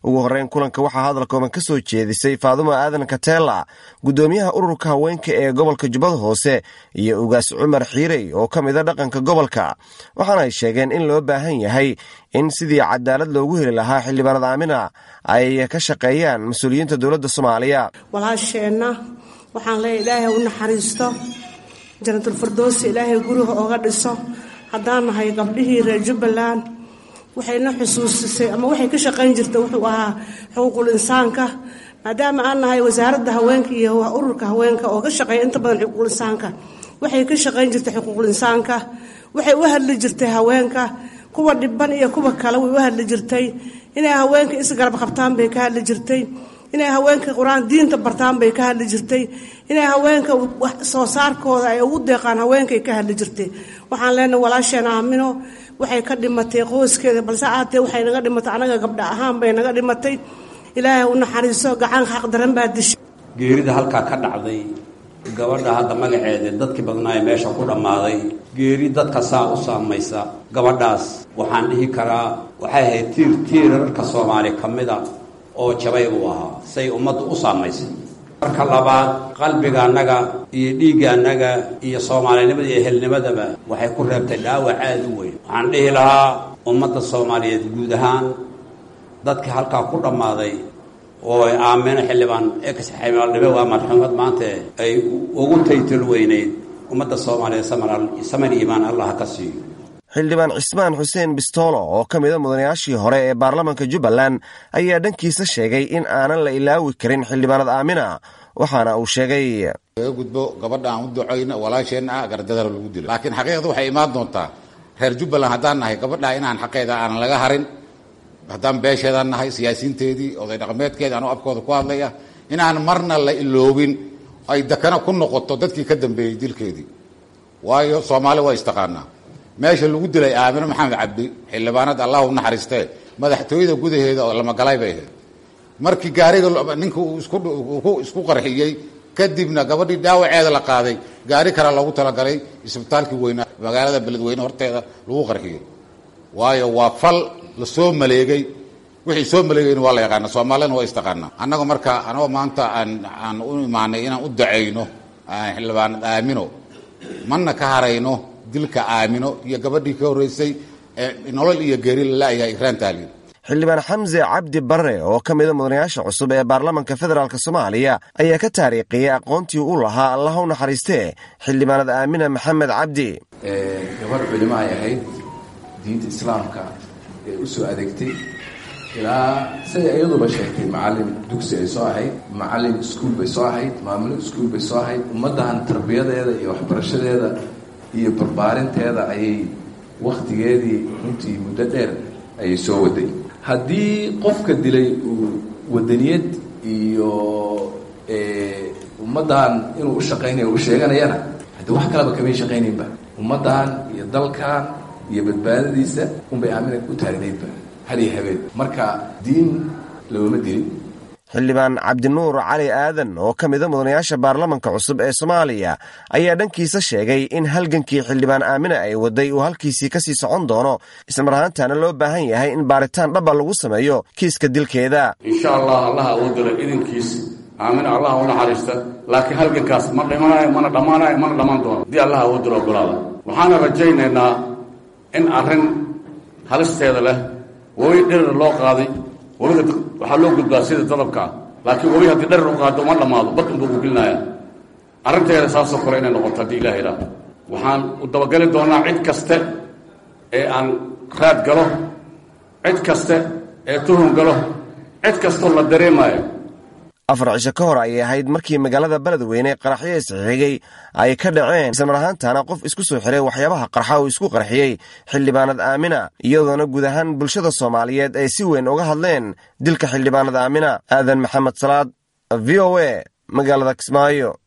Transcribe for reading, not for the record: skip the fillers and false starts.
ugu horeyn kulanka waxaa hadal kooban ka soo jeedisay Faadumo Aadan Kateela gudoomiyaha ururka haweenka ee gobolka Jubbada Hoose iyo ugaas Cumar Xiirey oo kamid ah dhaqanka gobolka waxaana ay sheegeen in loo baahan yahay in sidii cadaalad loogu heli lahaa xildhibaanada Aamina ay ka shaqeeyaan mas'uuliyiinta dawladda Soomaaliya walaasheena waxaan leeyahay Ilaahay u naxariisto jannatul firdaws Ilaahay guriga ooga dhiso haddaan nahay gabdhihii reer Jubbaland waxayna xusuusisay ama waxay ka shaqayn jirtay wuxuu ahaa xuquuqul insaanka maadaama aan nahay wasaaradda haweenka iyo ururka haweenka oo ka shaqeeya inta badan xuquuqul insaanka waxay ka shaqayn jirtay xuquuqul insaanka waxay u hadli jirtay haweenka kuwa dhibban iyo kuwa kale way u hadli jirtay inay haweenka is garab qabtaan bay ka hadli jirtay inay haweenka quraan diinta bartaan bay ka hadli jirtay inay haweenka wax soo saarkooda ay ugu deeqaan haweenka ka hadli jirtay waxaan leenahay walaasheen Aamino waxay ka dhimatay qoyskeeda balse aatee waxay naga dhimatay anaga gabdha ahaan bay naga dhimatay Ilaahay u naxariiso gacan xaq daran baa dishay geerida halka ka dhacday gabadha hadda magaceeda dadkii badnaa meesha ku dhamaaday geeri dadka saa u saamaysa gabadhaas waxaan dhihi karaa waxay ahayd tiirarka Soomaali kamida oo jabay u ahaa say ummaddu u saamaysa marka labaad qalbiga anaga iyo dhiigga anaga iyo Soomaalinimada iyo helnimadaba waxay ku reebtay dhaawac aad u weyn waxaan dhihi lahaa ummadda Soomaaliyeed guud ahaan dadka halka ku dhamaaday oo ay Aamina xildhibaan xildhibaanada waa marxuumad maanta ay ugu taytil weyneed ummadda Soomaaliyeed samar iimaan Allah ka siiyo xildhibaan Cismaan Xuseen Bistoolo oo kamid ah mudanayaashii hore ee baarlamaanka Jubbaland ayaa dhankiisa sheegay in aanan la ilaawi karin xildhibaanada Aamina waxaana uu sheegay gudbo gabadha aan u duceyno walaasheena gardadar lagu dilo laakiin xaqiiqadu waxay imaan doontaa reer Jubbaland hadaan nahay gabadha inaan xaqeeda aan laga harin hadaan beesheedan nahay siyaasiinteedii oday dhaqameedkeeda aan afkooda ku hadlaya inaan marna la iloobin ay dakana ku noqoto dadkii ka dambeeyay dilkeedii waayo Soomaali waa istaqaana meesha lagu dilay Aamina Maxamed Cabdi xildhibaanad Allah u naxariistay madaxtooyada gudaheeda oo lama galay bay markii gaariga ninku isku qarxiyay kadibna gabadhii dhaawaceeda la qaaday gaari kale lagu tala galay isbitaalkii weynaa magaalada Beledweyne horteeda lagu qarxiyay waayo waa fal la soo maleegay wixii soo maleegay waa la yaqaan Soomaaliland waa istaqaana annaga marka anoo maanta aan u imaanay inaan u duceyno xildhibaan Aamino manna ka harayno dilka Aamino iyo gabadhii ka horeysay nolol iyo geeri la yahay Raantaali xildhibaan Xamse Cabdi Barre oo kamid ah mudanayaasha cusub ee baarlamaanka federaalka Soomaaliya ayaa ka taariikhiyay aqoontii uu lahaa Allah u naxariistay xildhibaanada Aamina Maxamed Cabdi gabadh culimo ay ahayd diinta islaamka ee u soo adeegtay ilaa sida ayaduba sheegtay macallin dugsi ay soo ahayd macallin iskuul bay soo ahayd maamul iskuul bay soo ahayd ummaddan tarbiyadeeda iyo waxbarashadeeda iyo barbaarinteeda ayay waqtigeedii runtii muddo dheer ayay soo waday haddii qofka dilay uu wadaniyad iyo ummaddan inuu u shaqaynayo uu sheeganayana haddii wax kaleba kamay shaqaynaynba ummaddan iyo dalkan iyo badbaadadiisa unbay Aamina u taagnaydba hal iyo habeen marka diin looma dilin xildhibaan Cabdinuur Cali Aadan oo kamid ah mudanayaasha baarlamaanka cusub ee Soomaaliya ayaa dhankiisa sheegay in halgankii xildhibaan Aamina ay waday uu halkiisii ka sii socon doono isla marhaantana loo baahan yahay in baaritaan dhab ah lagu sameeyo kiiska dilkeeda insha Allah uu dilo idinkiis Aamina Allah u naxariista laakiin halgankaas ma dhimanayo mana dhamaan doono di Allah uu dilo golaada waxaan rajaynaynaa in arrin halisteeda leh way dhir loo qaaday waxa loo gudbaa sida dadabka laakiin way hadii dhar u qaado ma dhamaado badun buu gulnaa arrinteeda saasoo kale inay noqoto hadii Ilaahay raaxo waxaan u dabagali doonaa cid kaste ee aan raad galo cid kaste ee tuhun galo cid kasto la dareemayo afar cisho ka hor ayay ahayd markii magaalada Beledweyne qaraxyo isxigay ay ka dhaceen isla marhaantana qof isku soo xiray waxyaabaha qarxa oo isku qarxiyay xildhibaanada Aamina iyadoona guud ahaan bulshada Soomaaliyeed ay si weyn uga hadleen dilka xildhibaanada Aamina Aadan Maxamed Salaad VOA magaalada Kismaayo